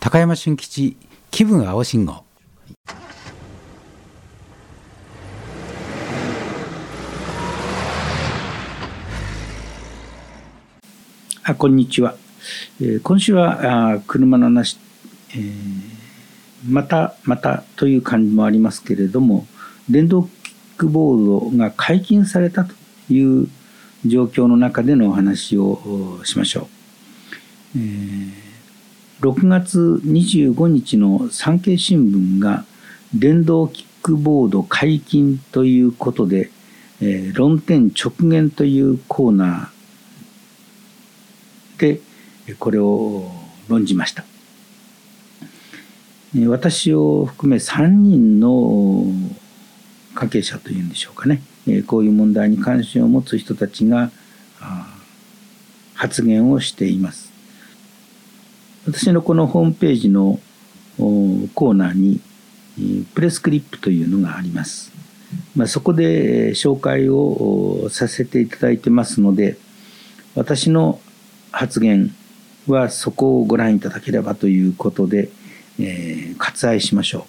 高山俊吉気分青信号。 こんにちは。今週は車の話、またという感じもありますけれども、電動キックボードが解禁されたという状況の中でのお話をしましょう。6月25日の産経新聞が電動キックボード解禁ということで、論点直言というコーナーでこれを論じました。私を含め3人の関係者というんでしょうかね、こういう問題に関心を持つ人たちが発言をしています。私のこのホームページのコーナーにプレスクリップというのがあります。そこで紹介をさせていただいてますので、私の発言はそこをご覧いただければということで、割愛しましょ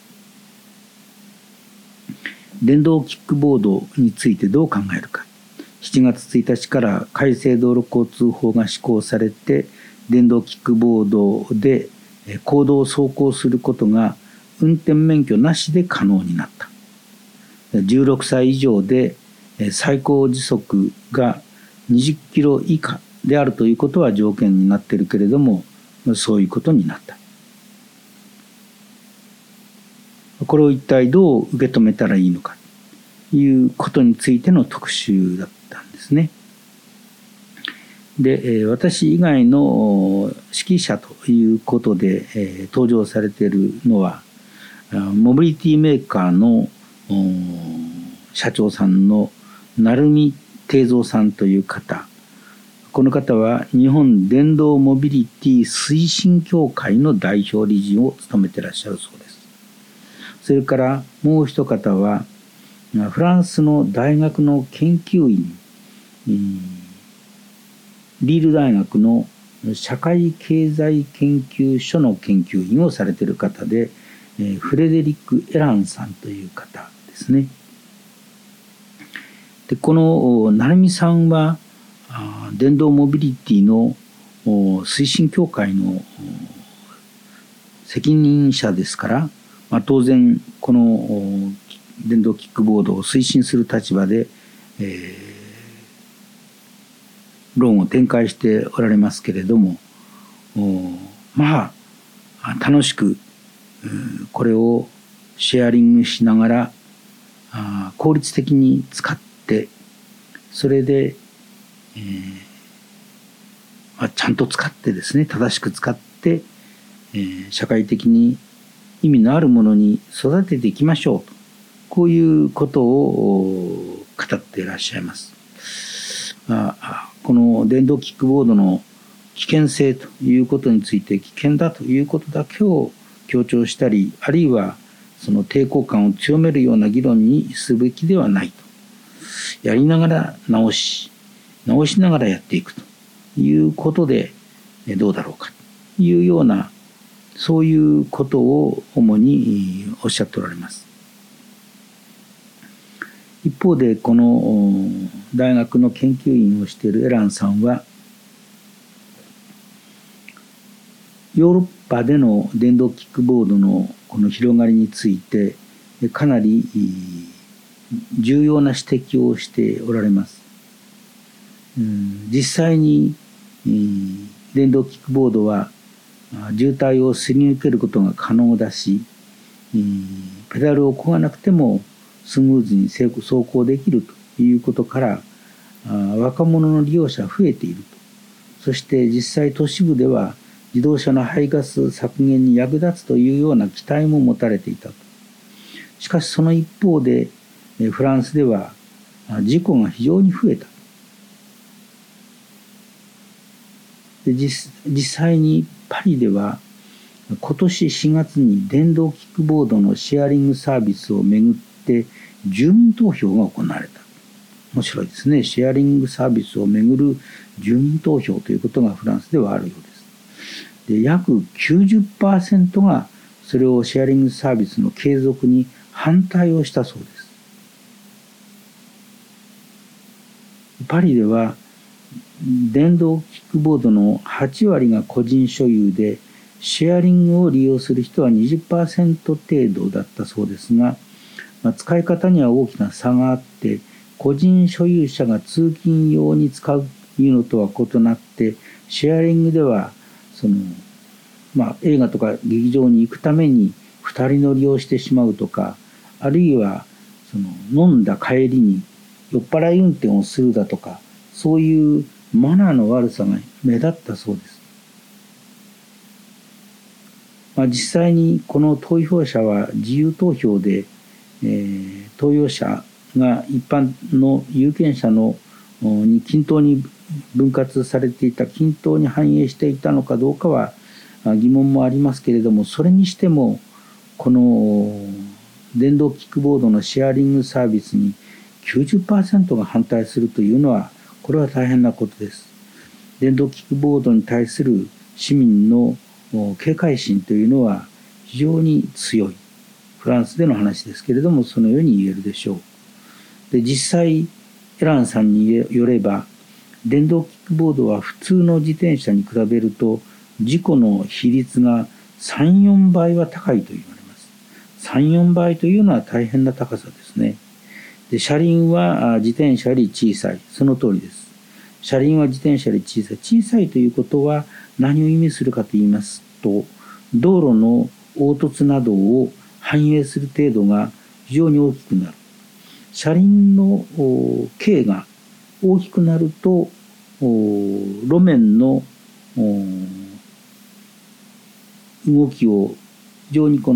う。電動キックボードについてどう考えるか。7月1日から改正道路交通法が施行されて、電動キックボードで公道を走行することが運転免許なしで可能になった。16歳以上で最高時速が20キロ以下であるということは条件になっているけれども、そういうことになった。これを一体どう受け止めたらいいのかということについての特集だったんですね。で、私以外の識者ということで登場されているのは、モビリティメーカーの社長さんの鳴海定三さんという方。この方は日本電動モビリティ推進協会の代表理事を務めていらっしゃるそうです。それからもう一方はフランスの大学の研究員、リール大学の社会経済研究所の研究員をされている方で、フレデリック・エランさんという方ですね。で、この成美さんは電動モビリティの推進協会の責任者ですから、当然この電動キックボードを推進する立場で、論を展開しておられますけれども、楽しくこれをシェアリングしながら効率的に使って、それで、ちゃんと使ってですね、正しく使って、社会的に意味のあるものに育てていきましょうと、こういうことを語っていらっしゃいます。この電動キックボードの危険性ということについて、危険だということだけを強調したり、あるいはその抵抗感を強めるような議論にすべきではないと。やりながら直しながらやっていくということでどうだろうかというような、そういうことを主におっしゃっておられます。一方でこの大学の研究員をしているエランさんは、ヨーロッパでの電動キックボードのこの広がりについてかなり重要な指摘をしておられます。実際に電動キックボードは渋滞をすり抜けることが可能だし、ペダルを漕がなくてもスムーズに走行できるということから、若者の利用者が増えていると。そして実際都市部では自動車の排ガス削減に役立つというような期待も持たれていたと。しかしその一方でフランスでは事故が非常に増えた。で、実際にパリでは今年4月に電動キックボードのシェアリングサービスをめぐって住民投票が行われた。面白いですね。シェアリングサービスをめぐる住民投票ということがフランスではあるようです。 で約 90% がそれをシェアリングサービスの継続に反対をしたそうです。パリでは電動キックボードの8割が個人所有で、シェアリングを利用する人は 20% 程度だったそうですが、使い方には大きな差があって、個人所有者が通勤用に使うというのとは異なって、シェアリングでは映画とか劇場に行くために2人乗りをしてしまうとか、あるいは飲んだ帰りに酔っ払い運転をするだとか、そういうマナーの悪さが目立ったそうです。実際にこの投票者は自由投票で、投票者が一般の有権者のに均等に分割されていた、均等に反映していたのかどうかは疑問もありますけれども、それにしてもこの電動キックボードのシェアリングサービスに 90% が反対するというのは、これは大変なことです。電動キックボードに対する市民の警戒心というのは非常に強い。フランスでの話ですけれども、そのように言えるでしょう。で、実際エランさんによれば、電動キックボードは普通の自転車に比べると事故の比率が 3,4 倍は高いと言われます。3,4 倍というのは大変な高さですね。で、車輪は自転車より小さい。その通りです。車輪は自転車より小さい。小さいということは何を意味するかと言いますと、道路の凹凸などを反映する程度が非常に大きくなる。車輪の径が大きくなると、路面の動きを非常に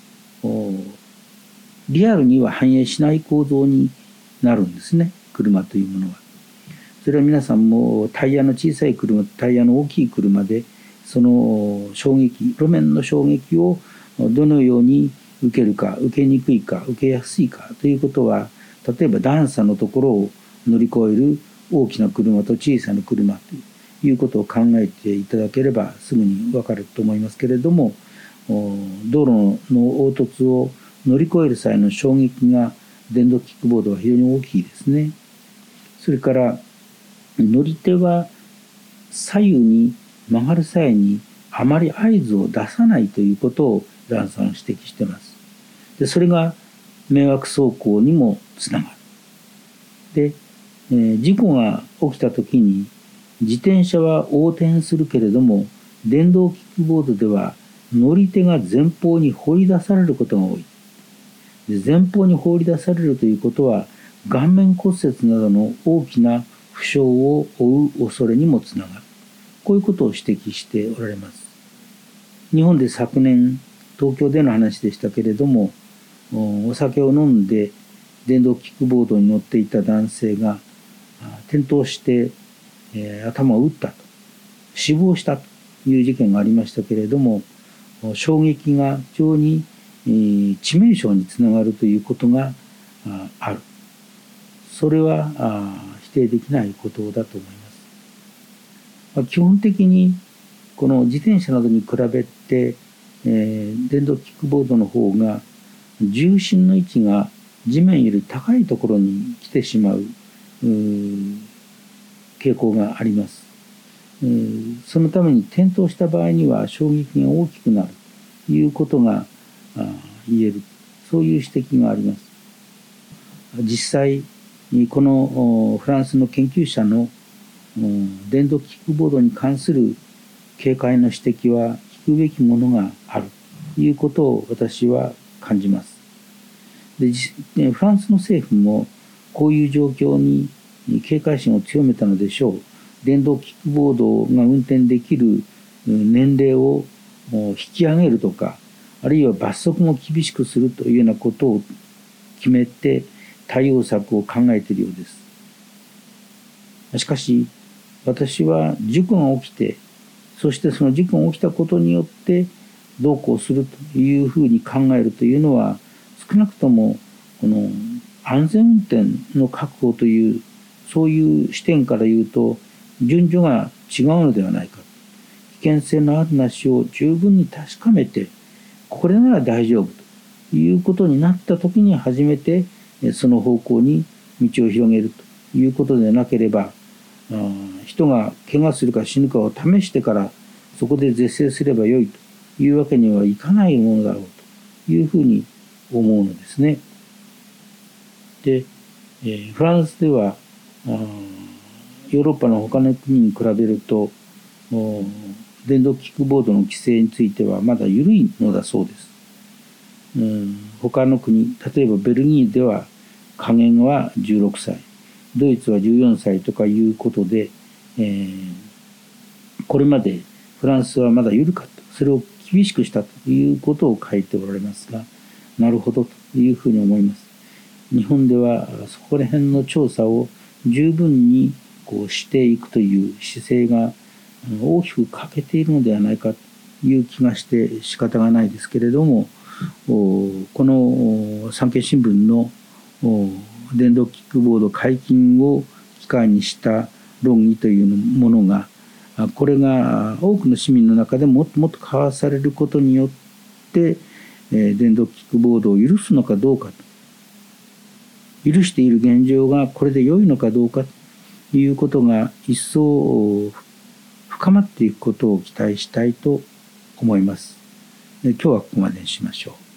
リアルには反映しない構造になるんですね、車というものは。それは皆さんもタイヤの小さい車とタイヤの大きい車で、その衝撃、路面の衝撃をどのように受けるか、受けにくいか、受けやすいかということは、例えば段差のところを乗り越える大きな車と小さな車ということを考えていただければすぐに分かると思いますけれども、道路の凹凸を乗り越える際の衝撃が電動キックボードは非常に大きいですね。それから乗り手は左右に曲がる際にあまり合図を出さないということをランさんは指摘しています。で、それが迷惑走行にもつながる。で、事故が起きた時に自転車は横転するけれども、電動キックボードでは乗り手が前方に放り出されることが多い。で、前方に放り出されるということは顔面骨折などの大きな負傷を負う恐れにもつながる。こういうことを指摘しておられます。日本で昨年東京での話でしたけれども、お酒を飲んで電動キックボードに乗っていた男性が転倒して、頭を打ったと、死亡したという事件がありましたけれども、衝撃が非常に致命傷につながるということがある。それは否定できないことだと思います。基本的にこの自転車などに比べて、電動キックボードの方が重心の位置が地面より高いところに来てしまう傾向があります。そのために転倒した場合には衝撃が大きくなるということが言える、そういう指摘があります。実際このフランスの研究者の電動キックボードに関する警戒の指摘は聞くべきものがあるということを私は感じます。で、フランスの政府もこういう状況に警戒心を強めたのでしょう。電動キックボードが運転できる年齢を引き上げるとか、あるいは罰則も厳しくするというようなことを決めて対応策を考えているようです。しかし私は事故が起きて、そしてその事故が起きたことによってどうこうするというふうに考えるというのは、少なくともこの安全運転の確保という、そういう視点から言うと順序が違うのではないか。 危険性のあるなしを十分に確かめて、これなら大丈夫ということになった時に初めてその方向に道を広げるということでなければ、人が怪我するか死ぬかを試してからそこで是正すればよいというわけにはいかないものだろうというふうに思うのですね。で、フランスではヨーロッパの他の国に比べると電動キックボードの規制についてはまだ緩いのだそうです。他の国、例えばベルギーでは下限は16歳、ドイツは14歳とかいうことで、これまでフランスはまだ緩かった、それを厳しくしたということを書いておられますが、なるほどというふうに思います。日本ではそこら辺の調査を十分にしていくという姿勢が大きく欠けているのではないかという気がして仕方がないですけれども、この産経新聞の電動キックボード解禁を機会にした論議というものが、これが多くの市民の中でもっともっと交わされることによって電動キックボードを許すのかどうかと、許している現状がこれで良いのかどうかということが一層深まっていくことを期待したいと思います。今日はここまでにしましょう。